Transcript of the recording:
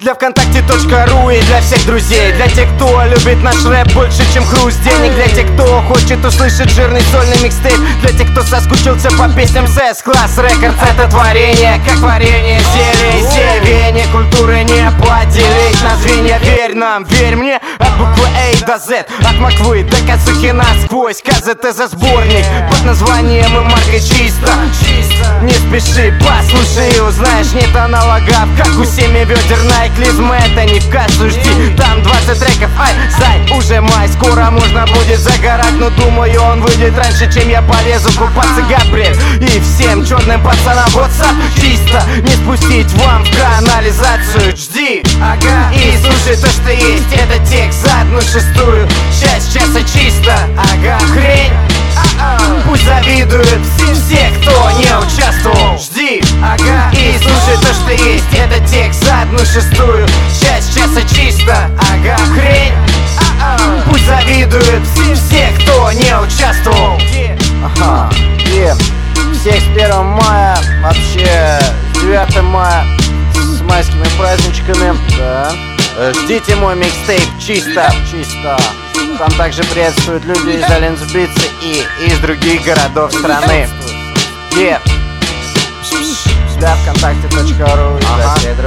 Для ВКонтакте.ру и для всех друзей. Для тех, кто любит наш рэп больше, чем хруст денег. Для тех, кто хочет услышать жирный сольный микстейп. Для тех, кто соскучился по песням СЭС Класс Рекордс. Это творение, как варенье, зелень, севень. Культуры не поделить на звенья. Верь нам, верь мне, от буквы А до Z, от Москвы до Кацухи насквозь. КЗТ за сборник под названием и маркой чисто. Не спеши, послушай, узнаешь, нет аналогов, как у семиведерной клизмы. Это не в кассу, жди, там 20 треков. Ай, зай, уже май, скоро можно будет загорать. Но думаю, он выйдет раньше, чем я полезу купаться. Габриэль и всем черным пацанам WhatsApp чисто. Не спустить вам в канализацию, жди, ага. И слушай то, что есть, это текст за 1/6 часть часа чисто, ага. Хрень, пусть завидуют все, кто не участвовал, жди, ага. И слушай то, что есть, это текст за 1/6 часть часа чисто, ага. Хрень, пусть завидуют все, кто не участвовал. Ага, и всех с 1 мая, вообще 9 мая, с майскими праздничками, да. Ждите мой микстейп чисто. Там также приветствуют люди из Оленцбица и из других городов страны. Для ВКонтакте.ру и для всех